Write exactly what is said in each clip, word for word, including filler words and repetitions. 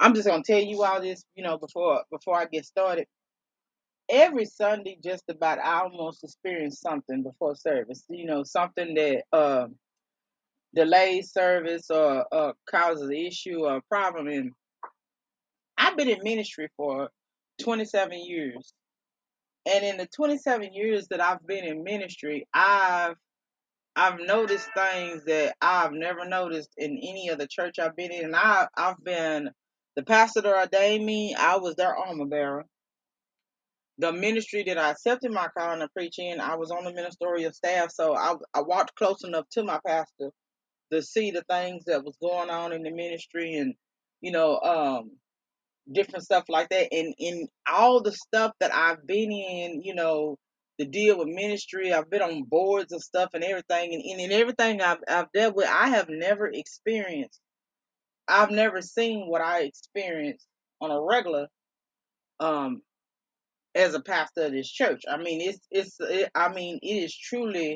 I'm just gonna tell you all this, you know, before before I get started. Every Sunday, just about I almost experience something before service. You know, something that uh, delays service or uh, causes an issue or a problem. And I've been in ministry for twenty-seven years, and in the twenty-seven years that I've been in ministry, I've I've noticed things that I've never noticed in any other church I've been in. And I I've been the pastor that ordained me. I was their armor bearer. The ministry that I accepted my calling to preach in, I was on the ministerial staff, so I I walked close enough to my pastor to see the things that was going on in the ministry, and you know, um, different stuff like that. And in all the stuff that I've been in, you know, to deal with ministry, I've been on boards and stuff and everything, and, and in everything I've I've dealt with, I have never experienced, I've never seen what I experienced on a regular um as a pastor of this church. I mean, it's it's it, I mean, it is truly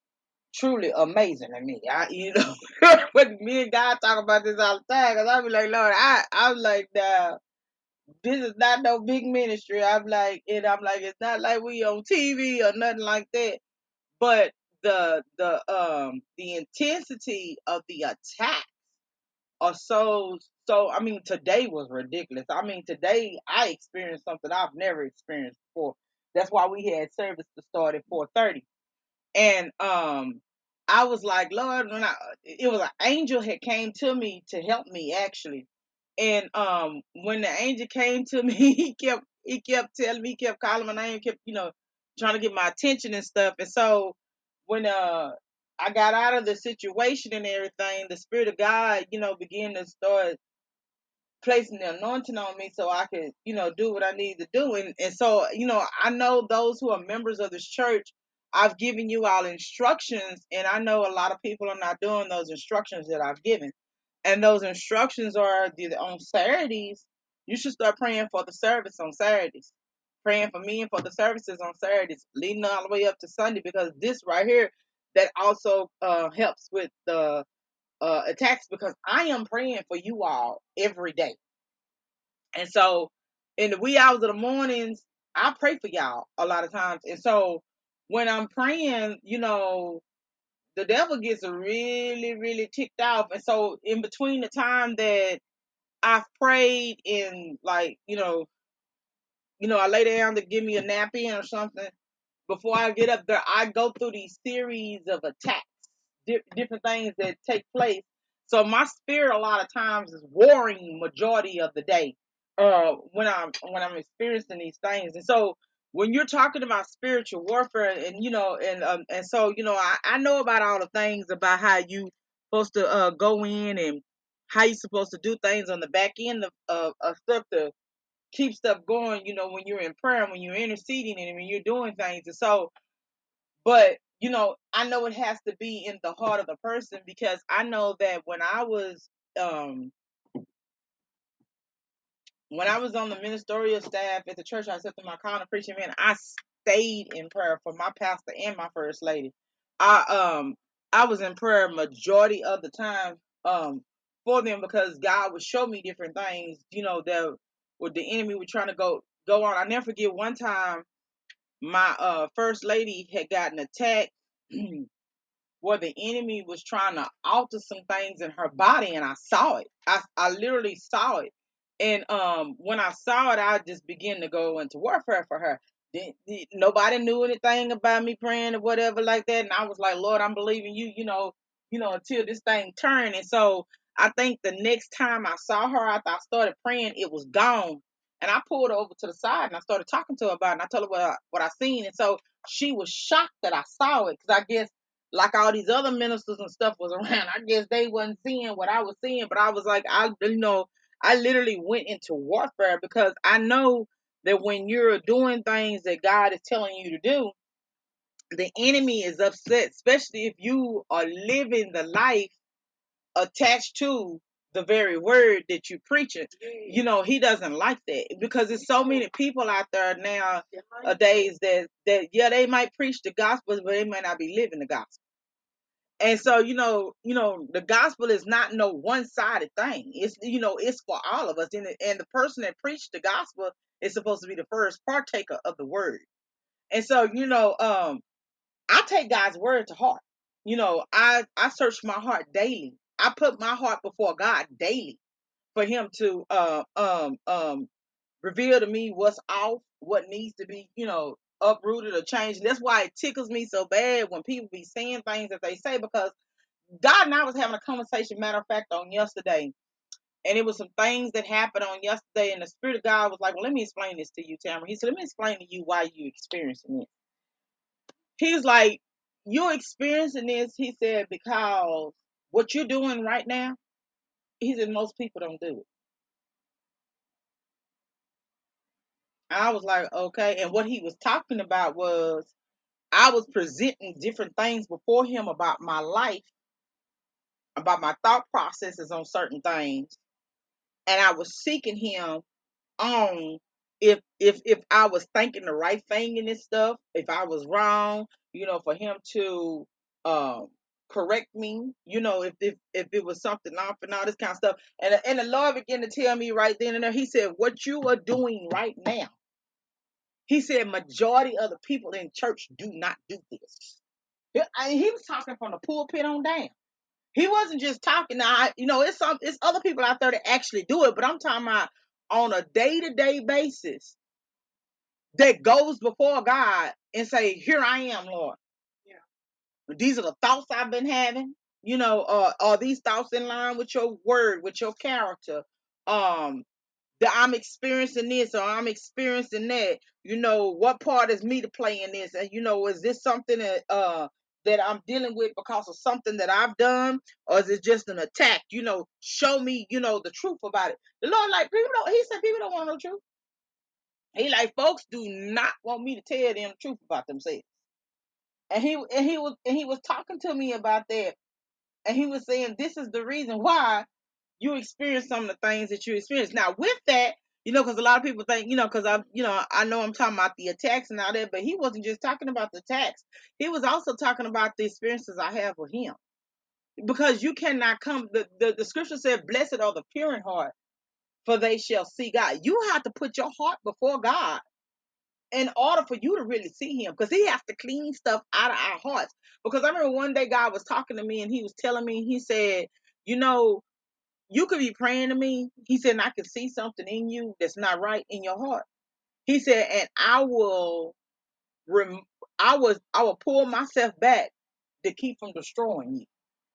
truly amazing to me. I you know when me and God talk about this all the time, because I be like, Lord, I I'm like, nah, this is not no big ministry. I'm like, and I'm like, it's not like we on T V or nothing like that. But the the um the intensity of the attack are so so. I mean, today was ridiculous. I mean, today I experienced something I've never experienced before. That's why we had service to start at four thirty. And um I was like, Lord, when I it was an angel had came to me to help me actually. And um when the angel came to me, he kept he kept telling me, he kept calling my name, kept, you know, trying to get my attention and stuff. And so when uh I got out of the situation and everything, the spirit of God, you know, began to start placing the anointing on me so I could, you know, do what I need to do. And and so, you know, I know those who are members of this church, I've given you all instructions, and I know a lot of people are not doing those instructions that I've given. And those instructions are the, on Saturdays, you should start praying for the service on Saturdays. Praying for me and for the services on Saturdays, leading all the way up to Sunday, because this right here, that also uh, helps with the uh, attacks, because I am praying for you all every day. And so in the wee hours of the mornings, I pray for y'all a lot of times. And so when I'm praying, you know, the devil gets really, really ticked off. And so in between the time that I've prayed in, like, you know, you know, I lay down to give me a nap in or something, before I get up there, I go through these series of attacks, di- different things that take place. So my spirit a lot of times is warring majority of the day uh when I'm when I'm experiencing these things. And so when you're talking about spiritual warfare, and you know, and um and so you know, I, I know about all the things about how you supposed to uh go in, and how you supposed to do things on the back end of, of, of stuff to keep stuff going, you know, when you're in prayer, when you're interceding, and when you're doing things. And so, but you know, I know it has to be in the heart of the person, because I know that when I was um when I was on the ministerial staff at the church I accepted my calling of preaching, man, I stayed in prayer for my pastor and my first lady. I um I was in prayer majority of the time um for them, because God would show me different things, you know, that what the enemy was trying to go go on. I never forget one time my uh first lady had gotten attacked where the enemy was trying to alter some things in her body, and I saw it. I I literally saw it. And um when I saw it, I just began to go into warfare for her. Then nobody knew anything about me praying or whatever like that. And I was like, Lord, I'm believing you, you know, you know, until this thing turned. And so I think the next time I saw her after I started praying, it was gone. And I pulled her over to the side and I started talking to her about it. And I told her what I, what I seen. And so she was shocked that I saw it, because I guess like all these other ministers and stuff was around, I guess they wasn't seeing what I was seeing. But I was like, I, you know, I literally went into warfare, because I know that when you're doing things that God is telling you to do, the enemy is upset, especially if you are living the life attached to the very word that you preaching. You know, he doesn't like that, because there's so many people out there nowadays that that yeah, they might preach the gospel, but they might not be living the gospel. And so, you know, you know, the gospel is not no one-sided thing. It's, you know, it's for all of us. And, and the person that preached the gospel is supposed to be the first partaker of the word. And so, you know, um, I take God's word to heart. You know, I I search my heart daily. I put my heart before God daily for Him to uh, um um reveal to me what's off, what needs to be, you know, uprooted or changed. And that's why it tickles me so bad when people be saying things that they say, because God and I was having a conversation, matter of fact, on yesterday. And it was some things that happened on yesterday, and the Spirit of God was like, well, let me explain this to you, Tamara. He said, let me explain to you why you experiencing it. He was like, you're experiencing this, he said, because what you're doing right now, he said, most people don't do it. I was like, okay. And what he was talking about was, I was presenting different things before him about my life, about my thought processes on certain things. And I was seeking him on if if if I was thinking the right thing in this stuff, if I was wrong, you know, for him to um correct me, you know, if if if it was something off and all this kind of stuff. And and the Lord began to tell me right then and there, he said, what you are doing right now, he said, majority of the people in church do not do this. He, I, he was talking from the pulpit on down. He wasn't just talking. Now, I, you know, it's some, it's other people out there that actually do it, but I'm talking about on a day to day basis that goes before God and say, "Here I am, Lord. Yeah. These are the thoughts I've been having. You know, uh, are these thoughts in line with your word, with your character? Um, that I'm experiencing this or I'm experiencing that. You know, what part is me to play in this? And you know, is this something that uh that I'm dealing with because of something that I've done, or is it just an attack? You know, show me, you know, the truth about it. The Lord, like people don't. He said people don't want no truth. He like folks do not want me to tell them the truth about themselves. And he and he was and he was talking to me about that, and he was saying this is the reason why you experience some of the things that you experience. Now, with that, you know, because a lot of people think, you know, because I, you know, I know I'm talking about the attacks and all that, but he wasn't just talking about the attacks. He was also talking about the experiences I have with him. Because you cannot come, the, the, the scripture said, blessed are the pure in heart, for they shall see God. You have to put your heart before God in order for you to really see him, because he has to clean stuff out of our hearts. Because I remember one day God was talking to me and he was telling me, he said, you know, you could be praying to me. He said, and I can see something in you that's not right in your heart. He said, and I will, rem- I was, I will pull myself back to keep from destroying you.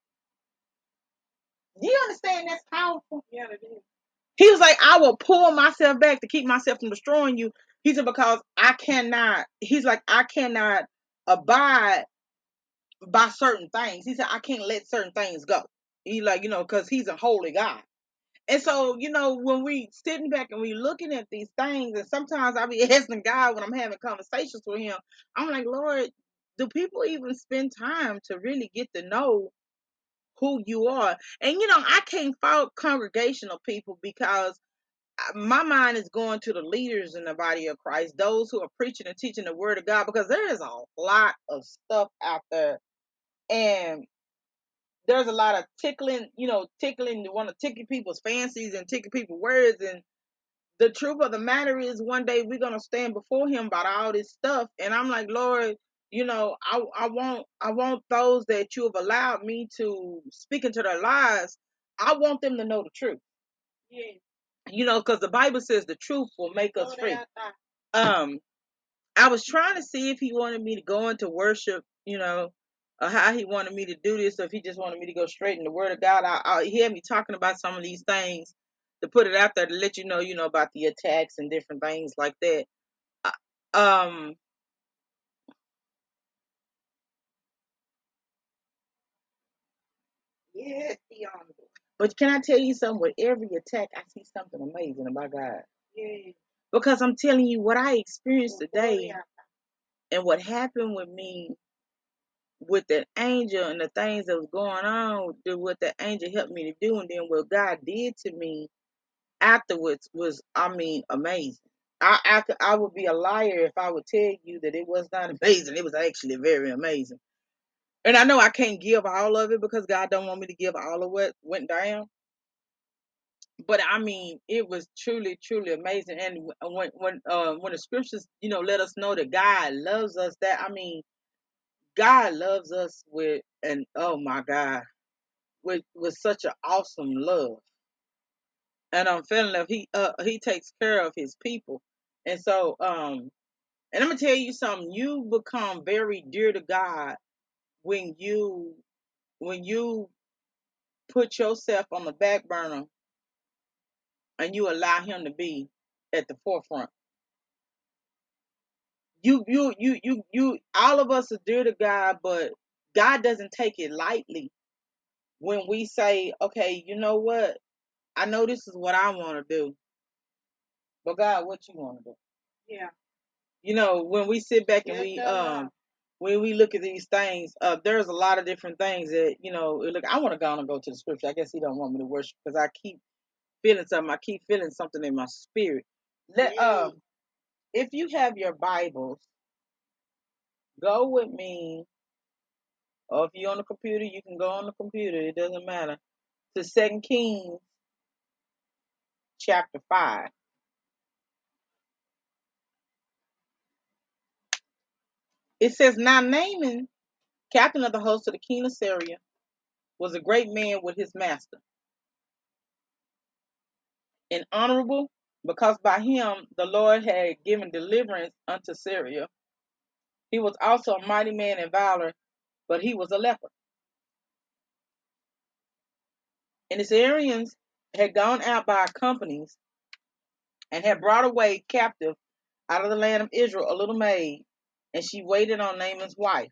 Do you understand? That's powerful. Yeah, it is. He was like, I will pull myself back to keep myself from destroying you. He said, because I cannot. He's like, I cannot abide by certain things. He said, I can't let certain things go. He like, you know, because he's a holy God. And so, you know, when we sitting back and we looking at these things, and sometimes I be asking God when I'm having conversations with him, I'm like, Lord, do people even spend time to really get to know who you are? And you know, I can't fault congregational people, because my mind is going to the leaders in the body of Christ, those who are preaching and teaching the word of God, because there is a lot of stuff out there. And there's a lot of tickling, you know, tickling, want to tickle people's fancies and tickle people's words. And the truth of the matter is, one day we're gonna stand before him about all this stuff. And I'm like, Lord, you know, I I want I want those that you have allowed me to speak into their lives. I want them to know the truth. Yeah. You know, because the Bible says the truth will make us free. Um, I was trying to see if he wanted me to go into worship, you know, or how he wanted me to do this, or if he just wanted me to go straight in the Word of God. I, I, he had me talking about some of these things to put it out there to let you know, you know, about the attacks and different things like that. Uh, Um, yes, beyond. But can I tell you something? With every attack, I see something amazing about God. Yeah. Because I'm telling you what I experienced today, and what happened with me with that angel, and the things that was going on, what the angel helped me to do, and then what God did to me afterwards was, I mean, amazing. I, I, could- I would be a liar if I would tell you that it was not amazing. It was actually very amazing. And I know I can't give all of it because God don't want me to give all of what went down. But I mean, it was truly, truly amazing. And when when uh, when the scriptures, you know, let us know that God loves us, that I mean, God loves us with, and oh my God, with with such an awesome love. And I'm feeling that he uh he takes care of his people. And so um and I'm gonna tell you something, you become very dear to God when you when you put yourself on the back burner and you allow him to be at the forefront. You you you you you all of us are dear to God, but God doesn't take it lightly when we say, okay, you know what? I know this is what I want to do, but God, what you want to do? Yeah. You know, when we sit back and we um when we look at these things, uh, there's a lot of different things that, you know, look, I want to go on and go to the scripture. I guess he don't want me to worship because I keep feeling something. I keep feeling something in my spirit. Let um if you have your Bibles, go with me, or if you're on the computer, you can go on the computer. It doesn't matter. To Second Kings chapter five. It says, now Naaman, captain of the host of the king of Syria, was a great man with his master, and honorable, because by him the Lord had given deliverance unto Syria. He was also a mighty man in valor, but he was a leper. And the Syrians had gone out by companies and had brought away captive out of the land of Israel a little maid, and she waited on Naaman's wife.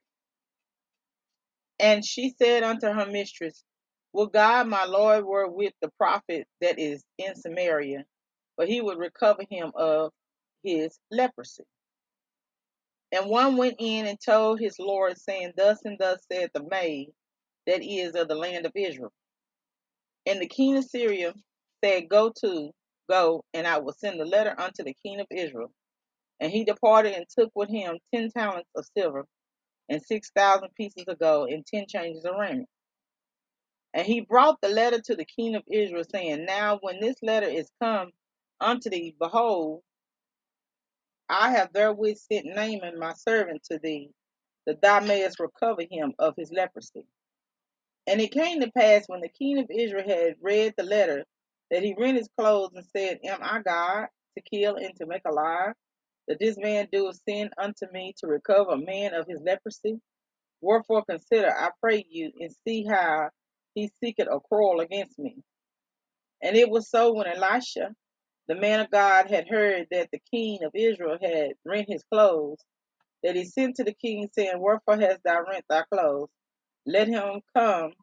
And she said unto her mistress, would God my Lord were with the prophet that is in Samaria, for he would recover him of his leprosy. And one went in and told his Lord, saying, thus and thus said the maid that is of the land of Israel. And the king of Syria said, Go to, go, and I will send a letter unto the king of Israel. And he departed and took with him ten talents of silver, and six thousand pieces of gold, and ten changes of raiment. And he brought the letter to the king of Israel, saying, now when this letter is come unto thee, behold, I have therewith sent Naaman my servant to thee, that thou mayest recover him of his leprosy. And it came to pass, when the king of Israel had read the letter, that he rent his clothes and said, am I God to kill and to make alive, that this man doeth send unto me to recover a man of his leprosy? Wherefore consider, I pray you, and see how he seeketh a quarrel against me. And it was so, when Elisha, the man of God, had heard that the king of Israel had rent his clothes, that he sent to the king, saying, wherefore hast thou rent thy clothes? Let him come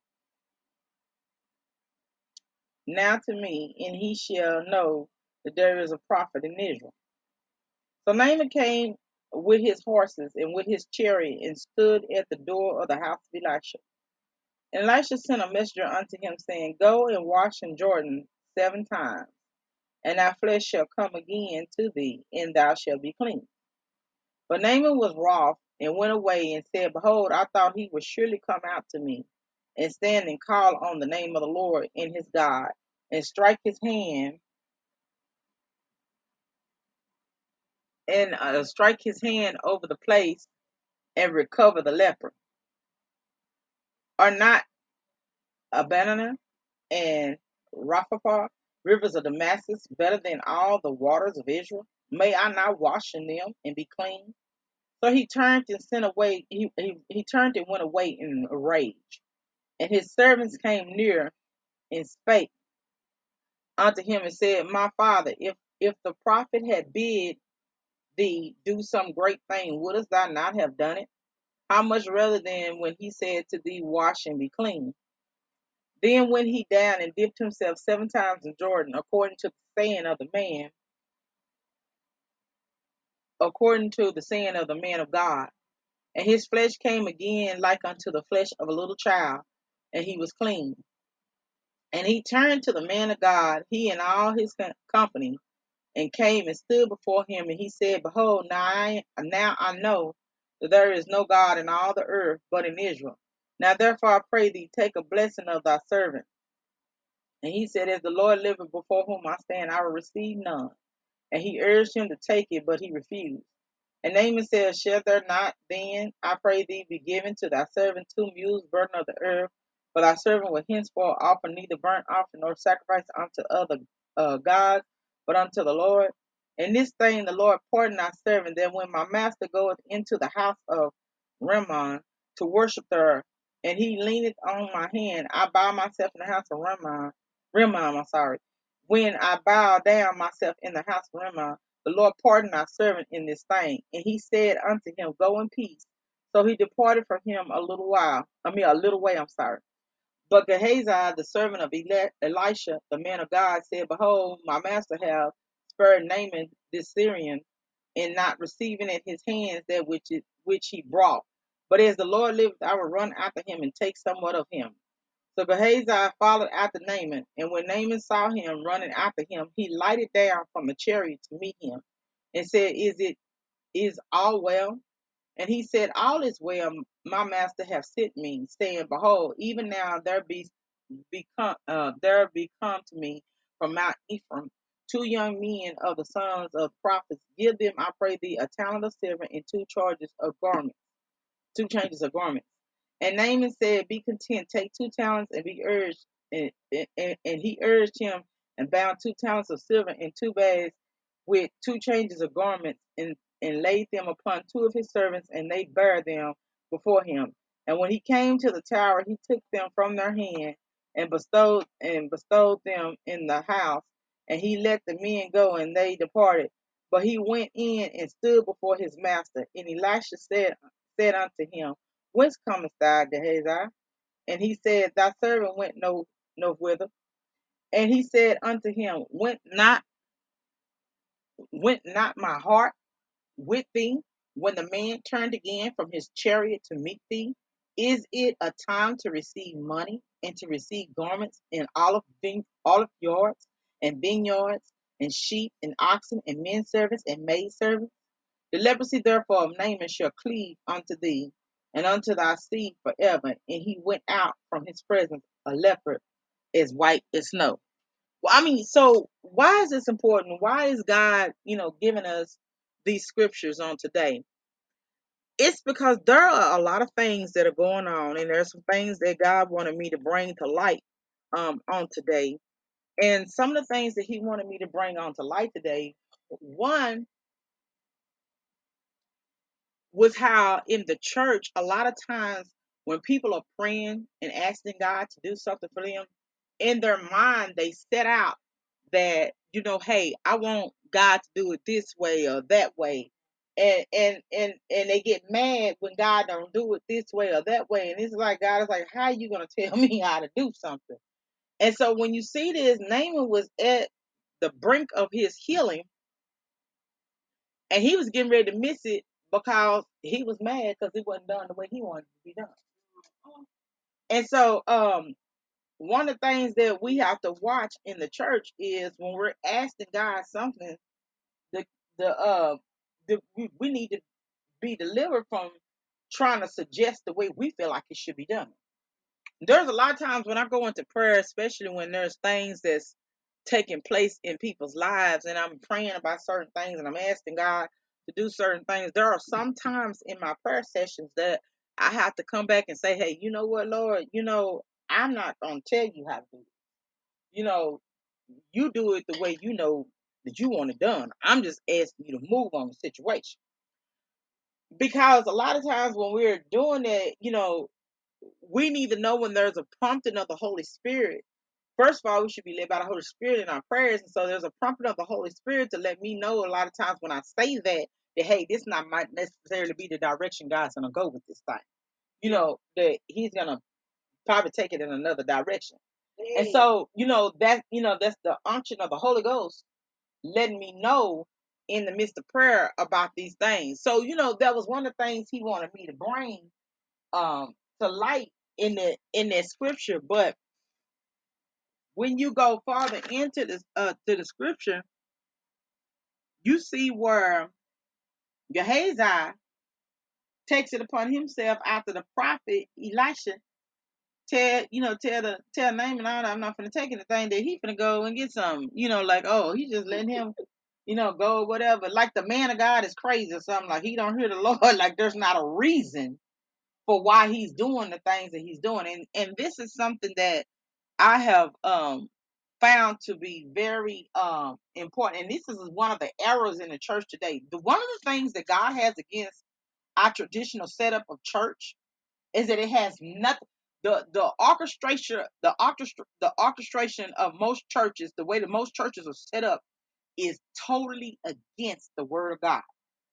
now to me, and he shall know that there is a prophet in Israel. So Naaman came with his horses and with his chariot, and stood at the door of the house of Elisha. And Elisha sent a messenger unto him, saying, go and wash in Jordan seven times, and thy flesh shall come again to thee, and thou shalt be clean. But Naaman was wroth, and went away, and said, behold, I thought he would surely come out to me, and stand and call on the name of the Lord and his God, and strike his hand, and uh, strike his hand over the place, and recover the leper. Are not Abana and Rapha, rivers of Damascus, better than all the waters of Israel? May I not wash in them and be clean? So he turned and sent away. He, he, he turned and went away in a rage. And his servants came near and spake unto him and said, my father, if if the prophet had bid thee do some great thing, wouldst thou not have done it? How much rather than when he said to thee, wash and be clean? Then went he down and dipped himself seven times in Jordan, according to the saying of the man, according to the saying of the man of God. And his flesh came again like unto the flesh of a little child, and he was clean. And he turned to the man of God, he and all his company, and came and stood before him. And he said, behold, now I, now I know that there is no God in all the earth but in Israel. Now therefore I pray thee, take a blessing of thy servant. And he said, As the Lord liveth before whom I stand, I will receive none. And he urged him to take it, but he refused. And Naaman said, Shall there not then, I pray thee, be given to thy servant two mules burden of the earth? For thy servant will henceforth offer neither burnt offering nor sacrifice unto other uh, gods, but unto the Lord. And this thing the Lord pardon thy servant, that when my master goeth into the house of Rimmon to worship there, and he leaneth on my hand, I bow myself in the house of Rimmon. Rimmon, I'm sorry. When I bow down myself in the house of Rimmon, the Lord pardoned our servant in this thing. And he said unto him, Go in peace. So he departed from him a little while. I mean, a little way, I'm sorry. But Gehazi, the servant of Elisha, the man of God, said, Behold, my master hath spared Naaman this Syrian, in not receiving at his hands that which, is, which he brought. But as the Lord liveth, I will run after him and take somewhat of him. So Gehazi followed after Naaman, and when Naaman saw him running after him, he lighted down from a chariot to meet him, and said, Is it is all well? And he said, All is well. My master hath sent me, saying, Behold, even now there be become uh, there be come to me from Mount Ephraim two young men of the sons of prophets. Give them, I pray thee, a talent of silver and two charges of garments, two changes of garments. And Naaman said, Be content, take two talents and be urged. And, and, and he urged him and bound two talents of silver in two bags with two changes of garments, and, and laid them upon two of his servants, and they bare them before him. And when he came to the tower, he took them from their hand and bestowed and bestowed them in the house. And he let the men go, and they departed. But he went in and stood before his master. And Elisha said said unto him, Whence comest thou, Gehazi? And he said, Thy servant went no no whither. And he said unto him, Went not went not my heart with thee when the man turned again from his chariot to meet thee? Is it a time to receive money and to receive garments and olive vine, olive yards and vineyards and sheep and oxen and men servants and maid servants? The leprosy therefore of Naaman shall cleave unto thee and unto thy seed forever. And he went out from his presence a leper as white as snow. Well, I mean, so why is this important? Why is God, you know, giving us these scriptures on today? It's because there are a lot of things that are going on, and there's some things that God wanted me to bring to light um, on today. And some of the things that He wanted me to bring on to light today, one was how in the church, a lot of times when people are praying and asking God to do something for them, in their mind, they set out that, you know, hey, I want God to do it this way or that way. And and and and they get mad when God don't do it this way or that way. And it's like God is like, how are you gonna tell me how to do something? And so when you see this, Naaman was at the brink of his healing, and he was getting ready to miss it because he was mad because it wasn't done the way he wanted it to be done. And so um one of the things that we have to watch in the church is when we're asking God something, the the uh the, we, we need to be delivered from trying to suggest the way we feel like it should be done. There's a lot of times when I go into prayer, especially when there's things that's taking place in people's lives, and I'm praying about certain things and I'm asking God to do certain things. There are some times in my prayer sessions that I have to come back and say, hey, you know what, Lord, you know, I'm not going to tell you how to do it. You know, you do it the way you know that you want it done. I'm just asking you to move on the situation. Because a lot of times when we're doing that, you know, we need to know when there's a prompting of the Holy Spirit. First of all, we should be led by the Holy Spirit in our prayers. And so there's a prompting of the Holy Spirit to let me know a lot of times when I say that, that hey, this not might necessarily be the direction God's gonna go with this thing. You know, that He's gonna probably take it in another direction. And so, you know, that you know, that's the unction of the Holy Ghost letting me know in the midst of prayer about these things. So, you know, that was one of the things He wanted me to bring um to light in the in that scripture. But when you go farther into this uh to the scripture, you see where Gehazi takes it upon himself after the prophet Elisha tell you know tell the tell Naaman, I'm not finna take anything, that he finna go and get something. You know, like, oh, he just letting him, you know, go whatever. Like the man of God is crazy or something. Like he don't hear the Lord. Like there's not a reason for why he's doing the things that he's doing. And and this is something that I have um found to be very um important. And this is one of the errors in the church today. The one of the things that God has against our traditional setup of church is that it has nothing. The the orchestration, the orchestra, the orchestration of most churches, the way that most churches are set up, is totally against the word of God.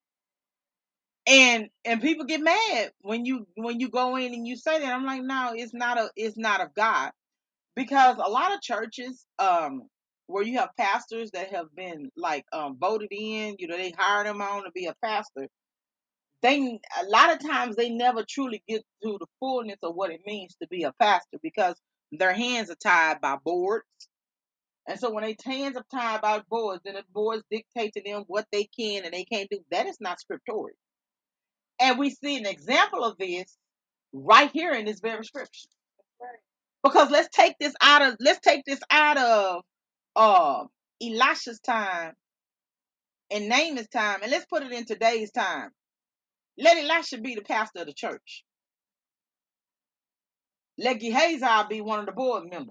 And and people get mad when you when you go in and you say that. I'm like, no, it's not a it's not of God. Because a lot of churches, um, where you have pastors that have been like um voted in, you know, they hire them on to be a pastor. They a lot of times they never truly get to the fullness of what it means to be a pastor because their hands are tied by boards. And so when their hands are tied by boards, then the boards dictate to them what they can and they can't do. That is not scriptorial. And we see an example of this right here in this very scripture. Because let's take this out of let's take this out of uh, Elisha's time and Naaman's time, and let's put it in today's time. Let Elisha be the pastor of the church. Let Gehazi be one of the board members,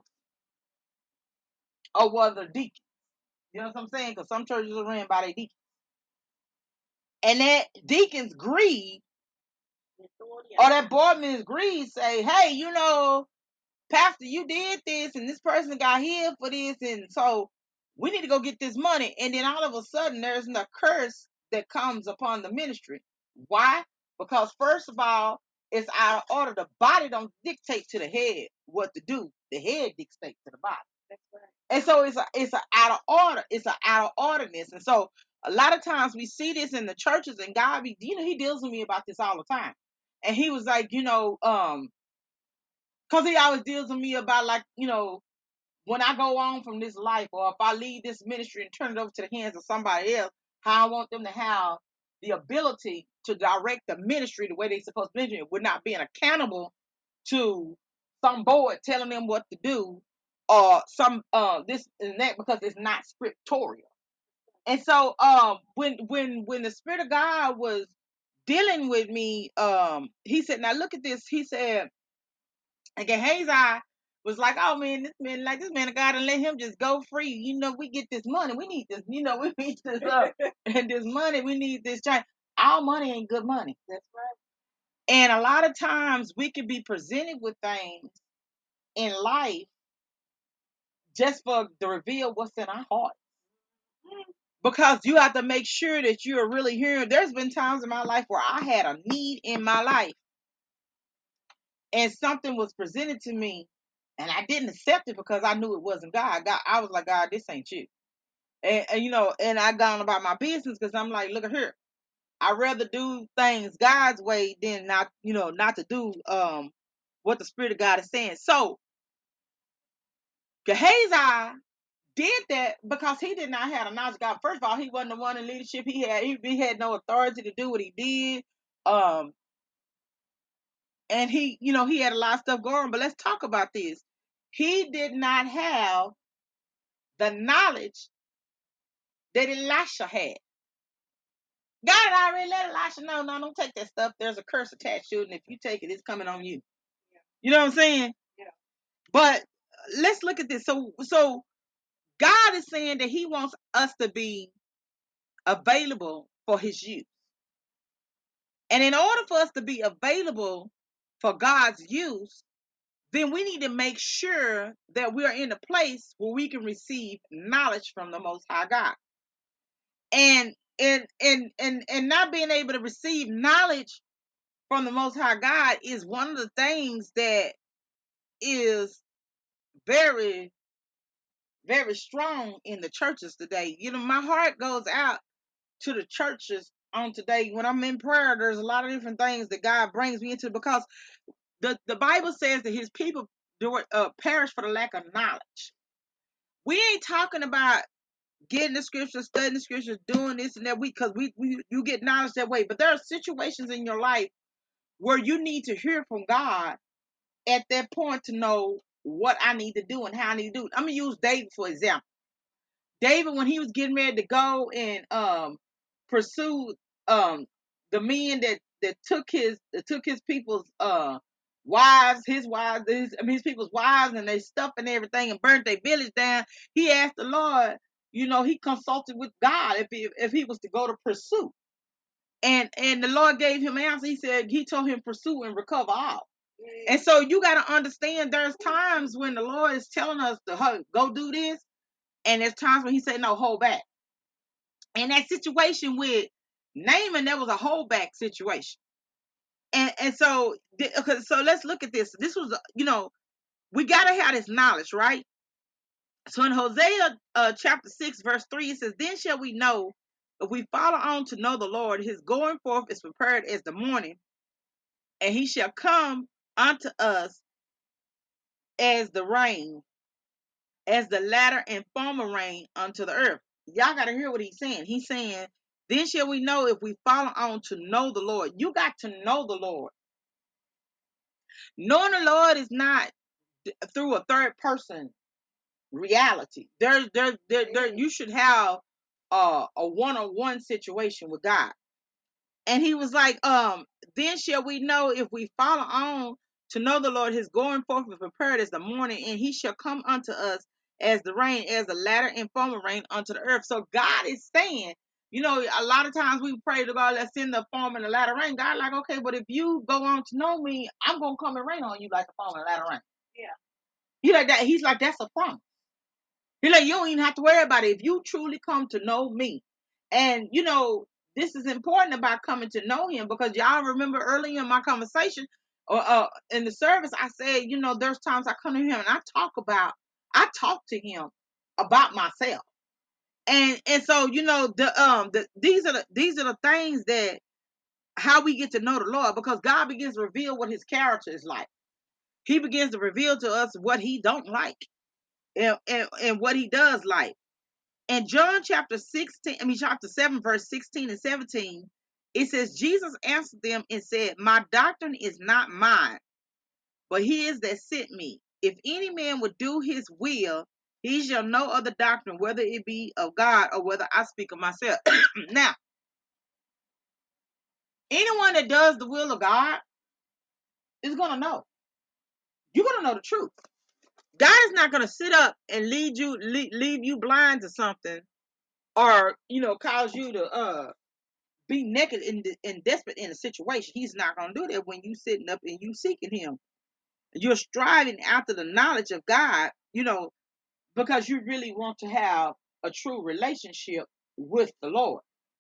or one of the deacons. You know what I'm saying? Because some churches are ran by their deacons. And that deacons greed, or that board members greed, say, hey, you know, Pastor, you did this, and this person got healed for this, and so we need to go get this money. And then all of a sudden, there's a curse that comes upon the ministry. Why? Because first of all, it's out of order. The body don't dictate to the head what to do. The head dictates to the body. That's right. And so it's a it's a out of order. It's an out of orderness. And so a lot of times we see this in the churches, and God, be, you know, He deals with me about this all the time. And He was like, you know, um, because He always deals with me about, like, you know, when I go on from this life, or if I leave this ministry and turn it over to the hands of somebody else, how I want them to have the ability to direct the ministry the way they're supposed to ministry, we're not being accountable to some board telling them what to do, or some uh this and that, because it's not scriptorial. And so um when when when the Spirit of God was dealing with me, um he said, now look at this. He said, and Gehazi was like, oh man, this man, like this man of God, and let him just go free. You know, we get this money. We need this, you know, we need this uh, and this money, we need this change. Our money ain't good money. That's right. And a lot of times we can be presented with things in life just for to reveal what's in our heart. Because you have to make sure that you are really hearing. There's been times in my life where I had a need in my life, and something was presented to me, and I didn't accept it because I knew it wasn't God. God, I was like, God, this ain't you. And, and you know, and I gone about my business because I'm like, look at here. I'd rather do things God's way than not, you know, not to do um what the Spirit of God is saying. So Gehazi did that because he did not have a knowledge of God. First of all, he wasn't the one in leadership. He had he, he had no authority to do what he did. Um, and he, you know, he had a lot of stuff going. But let's talk about this. He did not have the knowledge that Elisha had. God had already let Elisha know, no, don't take that stuff. There's a curse attached to it, and if you take it, it's coming on you. Yeah. You know what I'm saying? Yeah. But let's look at this. So, so God is saying that He wants us to be available for His use. And in order for us to be available for God's use, then we need to make sure that we are in a place where we can receive knowledge from the Most High God. And and and and and not being able to receive knowledge from the Most High God is one of the things that is very, very strong in the churches today. You know, my heart goes out to the churches on today. When I'm in prayer, there's a lot of different things that God brings me into, because the, the Bible says that His people do it, uh, perish for the lack of knowledge. We ain't talking about getting the scriptures, studying the scriptures, doing this and that. We because we, we you get knowledge that way. But there are situations in your life where you need to hear from God at that point to know what I need to do and how I need to do it. I'm gonna use David for example. David, when he was getting ready to go and um pursue um the men that that took his that took his people's uh wives, his wives, his I mean his people's wives and they stuff and everything and burnt their village down, he asked the Lord, you know, he consulted with God if he if he was to go to pursue. And and the Lord gave him an answer. He said he told him pursue and recover all. And so you got to understand there's times when the Lord is telling us to "Hey, go do this, and there's times when he said no, hold back. And that situation with Naaman, that was a holdback situation. And and so okay, so let's look at this. This was, you know, we gotta have this knowledge, right? So in Hosea uh, chapter six, verse three, it says, "Then shall we know if we follow on to know the Lord, his going forth is prepared as the morning, and he shall come unto us as the rain, as the latter and former rain unto the earth." Y'all got to hear what he's saying. He's saying, then shall we know if we follow on to know the Lord. You got to know the Lord. Knowing the Lord is not through a third person reality. There's there, there, there you should have uh, a one-on-one situation with God. And he was like, um, then shall we know if we follow on to know the Lord, his going forth is prepared as the morning, and he shall come unto us as the rain, as the latter and former rain unto the earth. So God is saying, you know, a lot of times we pray to God, let's send the former and the latter rain. God, like, okay, but if you go on to know me, I'm gonna come and rain on you like the former and latter rain. Yeah. He like that, he's like, that's a promise. He's like, you don't even have to worry about it if you truly come to know me. And you know, this is important about coming to know him, because y'all remember earlier in my conversation or uh, in the service, I said, you know, there's times I come to him and I talk about, I talk to him about myself. And and so, you know, the um the these are the these are the things that how we get to know the Lord, because God begins to reveal what his character is like. He begins to reveal to us what he don't like and, and, and what he does like. In John chapter sixteen, I mean chapter seven, verse sixteen and seventeen, it says, Jesus answered them and said, my doctrine is not mine, but his that sent me. If any man would do his will, he shall know of the doctrine, whether it be of God or whether I speak of myself. Now, anyone that does the will of God is going to know. You're going to know the truth. God is not going to sit up and lead you, leave, leave you blind to something, or, you know, cause you to, uh, be naked and, and desperate in a situation. He's not going to do that when you sitting up and you seeking him. You're striving after the knowledge of God, you know, because you really want to have a true relationship with the Lord.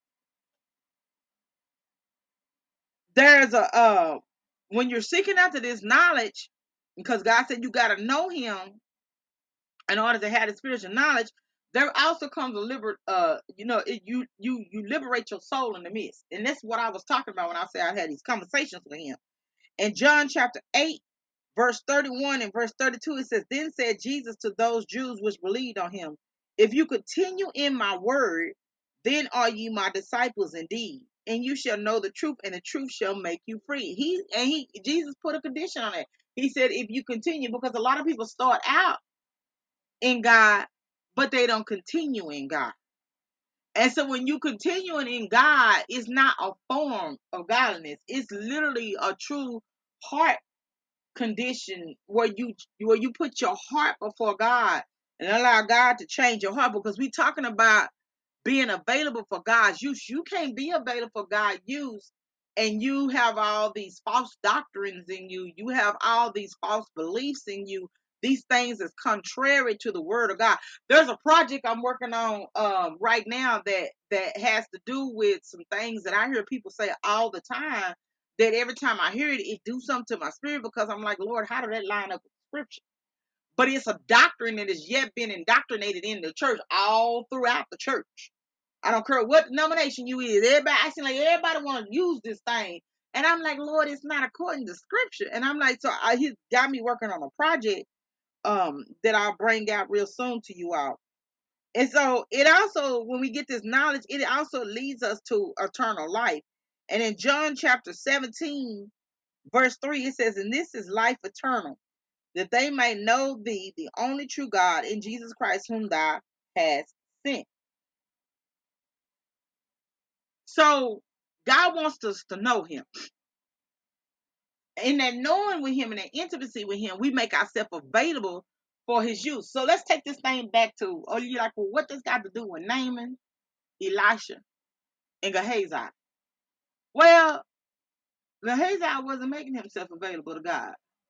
There's a, uh, when you're seeking after this knowledge, because God said you got to know him in order to have the spiritual knowledge, there also comes a liber, uh, you know, it, you you you liberate your soul in the midst, and that's what I was talking about when I said I had these conversations with him. In John chapter eight, verse thirty-one and verse thirty-two, it says, then said Jesus to those Jews which believed on him, if you continue in my word, then are you my disciples indeed, and you shall know the truth, and the truth shall make you free. He and he Jesus put a condition on it. He said, if you continue, because a lot of people start out in God, but they don't continue in God. And so when you continuing in God, it's not a form of godliness. It's literally a true heart condition where you where you put your heart before God and allow God to change your heart, because we're talking about being available for God's use. You can't be available for God's use and you have all these false doctrines in you. You have all these false beliefs in you. These things is contrary to the word of God. There's a project I'm working on um, right now that that has to do with some things that I hear people say all the time, that every time I hear it, it do something to my spirit, because I'm like, Lord, how did that line up with scripture? But it's a doctrine that has yet been indoctrinated in the church, all throughout the church. I don't care what denomination you is. Everybody, I seem like everybody want to use this thing. And I'm like, Lord, it's not according to scripture. And I'm like, so I, he got me working on a project um, that I'll bring out real soon to you all. And so it also, when we get this knowledge, it also leads us to eternal life. And in John chapter seventeen, Verse three, it says, and this is life eternal, that they may know thee, the only true God, in Jesus Christ, whom thou hast sent. So God wants us to know him. In that knowing with him and that intimacy with him, we make ourselves available for his use. So let's take this thing back to, oh, you're like, well, what does got to do with Naaman, Elisha, and Gehazi? Well, Gehazi wasn't making himself available to God.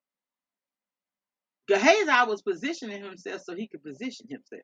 Gehazi was positioning himself so he could position himself.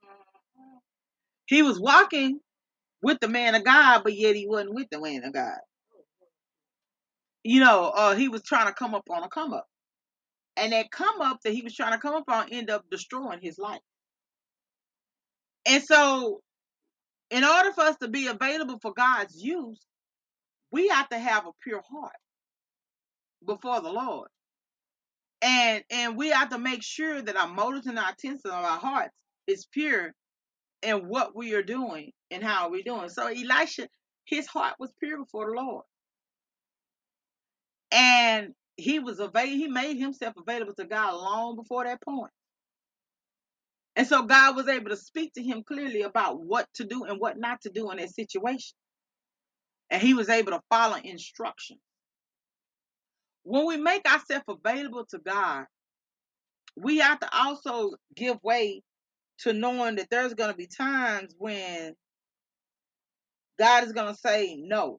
He was walking with the man of God, but yet he wasn't with the man of God. You know, uh, he was trying to come up on a come up. And that come up that he was trying to come up on ended up destroying his life. And so, in order for us to be available for God's use, we have to have a pure heart before the Lord. And and we have to make sure that our motives and our intentions of our hearts is pure in what we are doing and how we're doing. So Elisha, his heart was pure before the Lord. And he was available, he made himself available to God long before that point. And so God was able to speak to him clearly about what to do and what not to do in that situation. And he was able to follow instructions. When we make ourselves available to God, we have to also give way to knowing that there's going to be times when God is going to say no.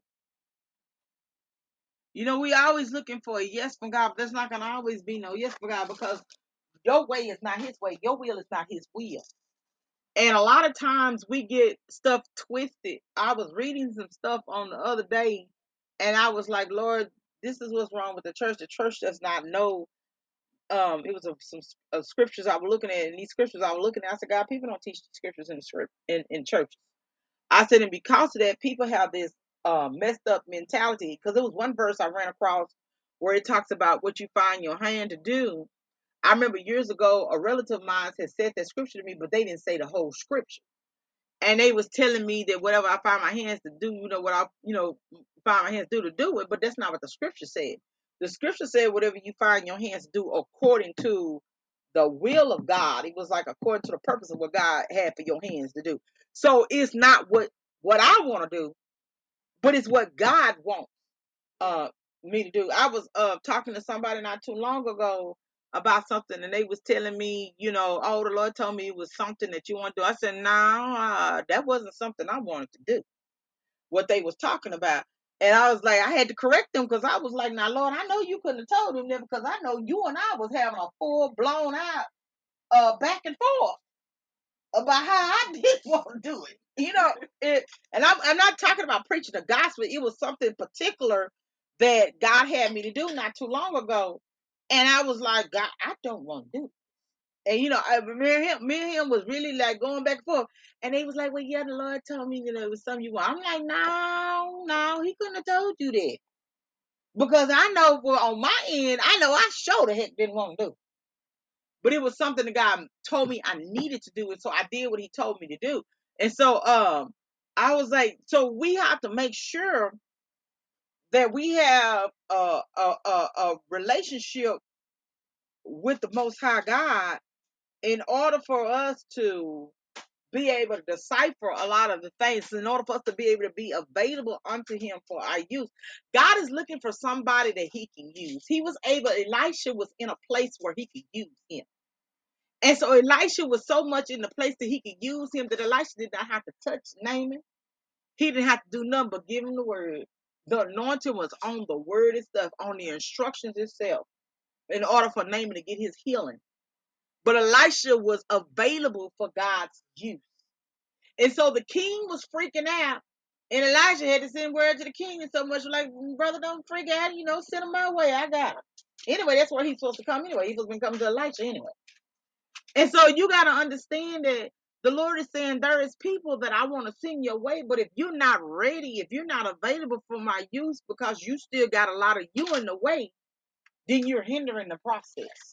You know, we always looking for a yes from God, but there's not going to always be no yes from God, because your way is not his way. Your will is not his will. And a lot of times we get stuff twisted. I was reading some stuff on the other day, and I was like, Lord, this is what's wrong with the church. The church does not know. Um, it was a, some uh, scriptures I was looking at, and these scriptures I was looking at, I said, God, people don't teach the scriptures in the script in, in church. I said, and because of that, people have this uh, messed up mentality. Because there was one verse I ran across where it talks about what you find your hand to do. I remember years ago, a relative of mine had said that scripture to me, but they didn't say the whole scripture. And they was telling me that whatever I find my hands to do, you know, what I, you know, find my hands to do to do it. But that's not what the scripture said. The scripture said, whatever you find your hands to do according to the will of God. It was like according to the purpose of what God had for your hands to do. So it's not what, what I want to do, but it's what God wants uh, me to do. I was uh, talking to somebody not too long ago about something, and they was telling me, you know, oh, the Lord told me it was something that you want to do. I said, no, uh, that wasn't something I wanted to do, what they was talking about. And I was like, I had to correct them, because I was like, now, Lord, I know you couldn't have told them that, because I know you and I was having a full blown out uh, back and forth about how I didn't want to do it. You know, it, and I'm, I'm not talking about preaching the gospel. It was something particular that God had me to do not too long ago. And I was like, God, I don't want to do it. And, you know, I, me, and him, me and him was really like going back and forth. And they was like, well, yeah, the Lord told me, you know, it was something you want. I'm like, no, no, he couldn't have told you that. Because I know, well, on my end, I know I sure the heck didn't want to do. But it was something that God told me I needed to do, and so I did what he told me to do. And so um I was like, so we have to make sure that we have a a, a, a relationship with the Most High God in order for us to be able to decipher a lot of the things, in order for us to be able to be available unto him for our use. God is looking for somebody that he can use. He was able, Elisha was in a place where he could use him. And so Elisha was so much in the place that he could use him that Elisha did not have to touch Naaman. He didn't have to do nothing but give him the word. The anointing was on the word itself, on the instructions itself, in order for Naaman to get his healing. But Elisha was available for God's use. And so the king was freaking out. And Elijah had to send word to the king, and so much like, brother, don't freak out, you know, send him my way. I got him. Anyway, that's where he's supposed to come anyway. He's supposed to be coming to Elisha anyway. And so you got to understand that the Lord is saying there is people that I want to send your way, but if you're not ready, if you're not available for my use because you still got a lot of you in the way, then you're hindering the process.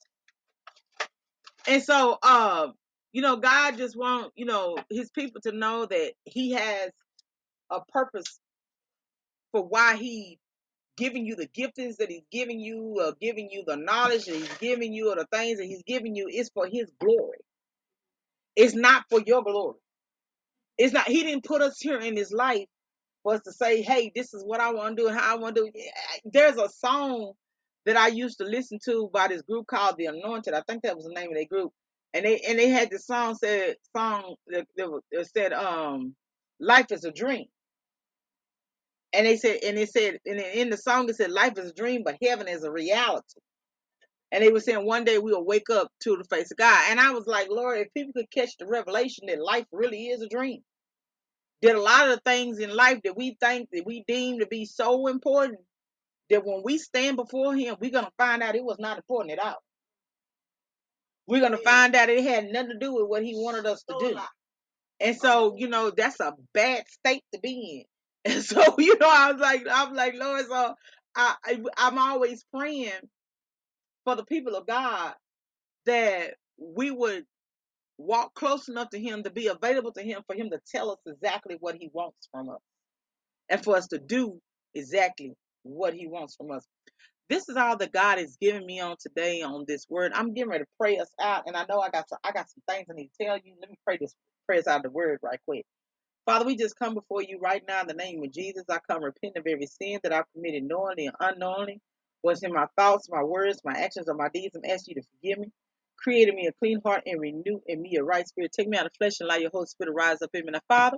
And so, um, you know, God just wants, you know, his people to know that he has a purpose for why he giving you the giftings that he's giving you, uh, giving you the knowledge that he's giving you, or the things that he's giving you, is for his glory. It's not for your glory. It's not. He didn't put us here in his life for us to say, hey, this is what I want to do and how I want to do it. There's a song that I used to listen to by this group called The Anointed. I think that was the name of their group. And they and they had this song said song that, that, that said um life is a dream. And they said and it said and in the song it said life is a dream, but heaven is a reality. And they were saying one day we'll wake up to the face of God. And I was like, Lord, if people could catch the revelation that life really is a dream, that a lot of the things in life that we think that we deem to be so important, that when we stand before him, we're going to find out it was not important at all. We're going to find out it had nothing to do with what he wanted us to do. And so, you know, that's a bad state to be in. And so, you know, I was like, I'm like, Lord, so I, I I'm always praying for the people of God that we would walk close enough to him to be available to him, for him to tell us exactly what he wants from us, and for us to do exactly what he wants from us. This is all that God has given me on today on this word. I'm getting ready to pray us out, and I know I got some, I got some things I need to tell you. Let me pray this pray us out of the word right quick. Father, we just come before you right now in the name of Jesus. I come repent of every sin that I've committed knowingly and unknowingly. What's in my thoughts, my words, my actions, or my deeds. I'm asking you to forgive me. Create in me a clean heart and renew in me a right spirit. Take me out of flesh and allow your Holy Spirit to rise up in me. Now, Father,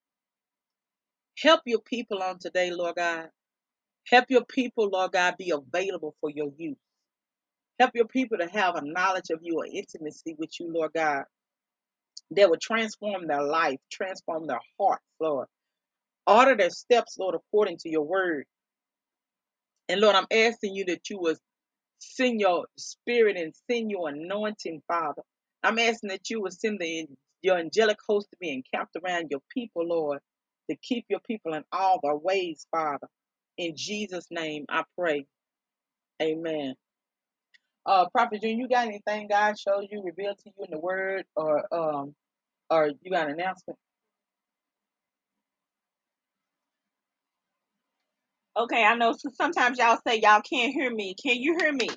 help your people on today, Lord God. Help your people, Lord God, be available for your use. Help your people to have a knowledge of you, an intimacy with you, Lord God, that will transform their life, transform their hearts, Lord. Order their steps, Lord, according to your word. And Lord, I'm asking you that you would send your spirit and send your anointing, Father. I'm asking that you would send the, your angelic host to be encamped around your people, Lord, to keep your people in all their ways, Father. In Jesus' name I pray. Amen. Uh, Prophet June, you got anything God showed you, revealed to you in the word, or um, or you got an announcement? Okay, I know sometimes y'all say y'all can't hear me. Can you hear me?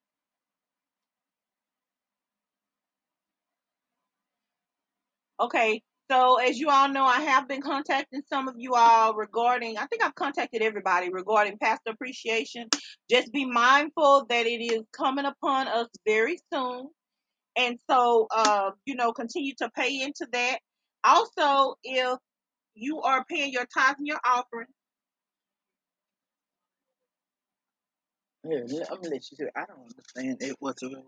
Okay, so as you all know, I have been contacting some of you all regarding, I think I've contacted everybody regarding Pastor Appreciation. Just be mindful that it is coming upon us very soon. And so, uh, you know, continue to pay into that. Also, if you are paying your tithes and your offering, Here, let- I'm gonna let you hear. I don't understand it whatsoever.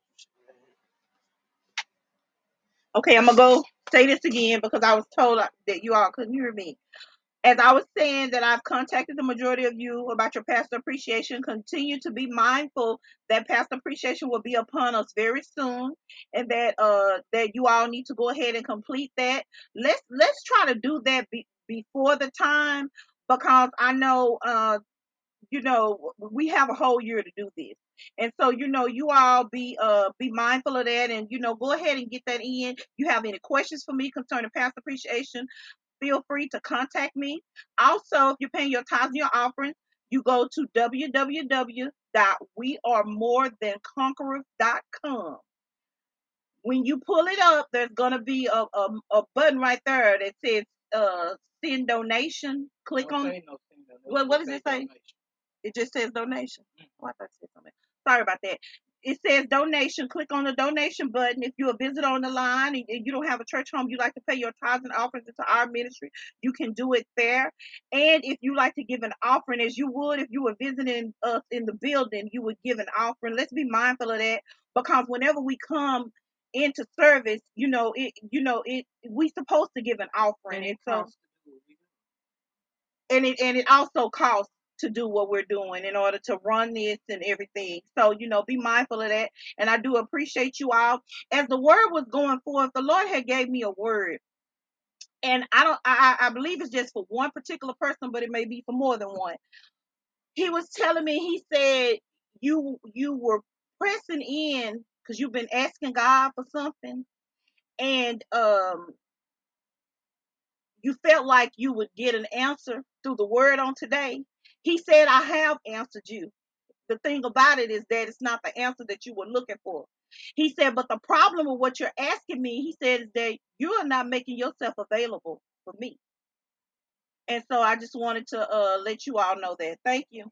okay, I'm going to go say this again because I was told that you all couldn't hear me. As I was saying, that I've contacted the majority of you about your pastor appreciation. Continue to be mindful that pastor appreciation will be upon us very soon, and that uh that you all need to go ahead and complete that. Let's let's try to do that be, before the time, because I know uh you know we have a whole year to do this. And so, you know, you all be uh be mindful of that, and you know, go ahead and get that in. You have any questions for me concerning pastor appreciation, feel free to contact me. Also, if you're paying your tithes and your offerings, you go to w w w dot we are more than conquerors dot com. When you pull it up, there's going to be a, a, a button right there that says uh, send donation. Click on it. No, what, what does it say? Donation. It just says donation. Oh, I thought it said something. Sorry about that. It says donation. Click on the donation button. If you're a visitor on the line and you don't have a church home, you like to pay your tithes and offerings into our ministry, you can do it there. And if you like to give an offering, as you would if you were visiting us in the building, you would give an offering. Let's be mindful of that, because whenever we come into service, you know it. You know it. We supposed to give an offering, and, and so and it and it also costs to do what we're doing in order to run this and everything. So, you know, be mindful of that. And I do appreciate you all. As the word was going forth, the Lord had gave me a word. And I don't I, I believe it's just for one particular person, but it may be for more than one. He was telling me, he said, you you were pressing in because you've been asking God for something, and um you felt like you would get an answer through the word on today. He said, I have answered you. The thing about it is that it's not the answer that you were looking for. He said, but the problem with what you're asking me, he said, is that you are not making yourself available for me. And so I just wanted to uh, let you all know that. Thank you.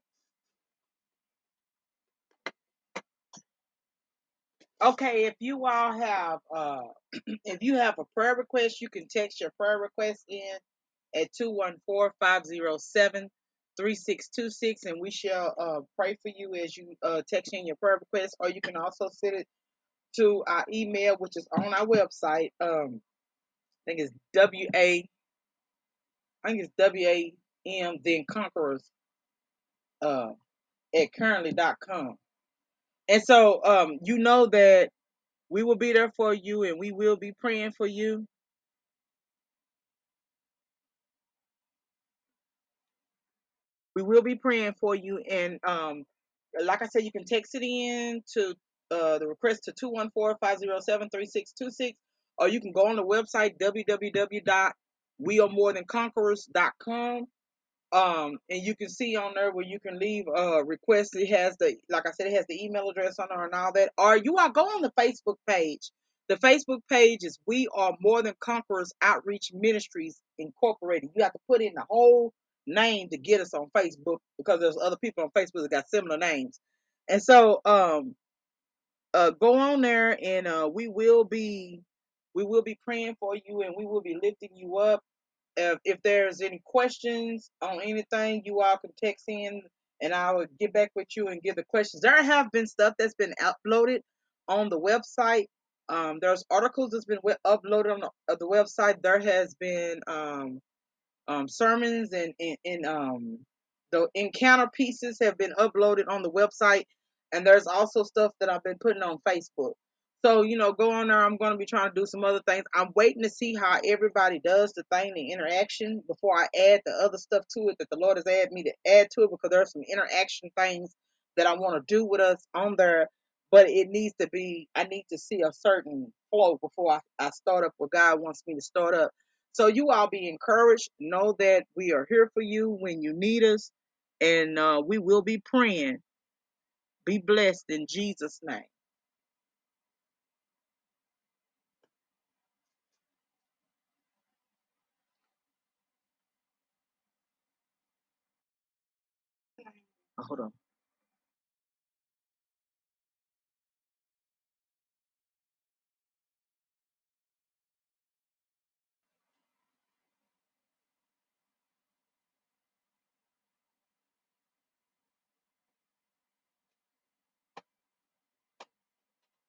Okay, if you all have uh if you have a prayer request, you can text your prayer request in at two one four, five zero seven, three six two six, and we shall uh pray for you as you uh text in your prayer request, or you can also send it to our email, which is on our website. Um I think it's W A I think it's W A M then conquerors uh at currently dot com. And so um you know that we will be there for you and we will be praying for you. We will be praying for you. And um, like I said, you can text it in to uh, the request to two one four, five zero seven, three six two six, or you can go on the website w w w dot we are more than conquerors dot com. Um, and you can see on there where you can leave a request. It has the, like I said, it has the email address on there and all that. Or you are go on the Facebook page. The Facebook page is We Are More Than Conquerors Outreach Ministries Incorporated. You have to put in the whole name to get us on Facebook because there's other people on Facebook that got similar names. And so, um, uh, go on there and uh, we will be, we will be praying for you and we will be lifting you up. If, if there's any questions on anything, you all can text in and I will get back with you and give the questions. There have been stuff that's been uploaded on the website. Um, there's articles that's been uploaded on the, uh, the website. There has been um, um, sermons and, and, and um, the encounter pieces have been uploaded on the website, and there's also stuff that I've been putting on Facebook. So, you know, go on there. I'm going to be trying to do some other things. I'm waiting to see how everybody does the thing, the interaction, before I add the other stuff to it that the Lord has added me to add to it, because there's some interaction things that I want to do with us on there. But it needs to be, I need to see a certain flow before I, I start up what God wants me to start up. So you all be encouraged. Know that we are here for you when you need us, and uh, we will be praying. Be blessed in Jesus' name. Hold on.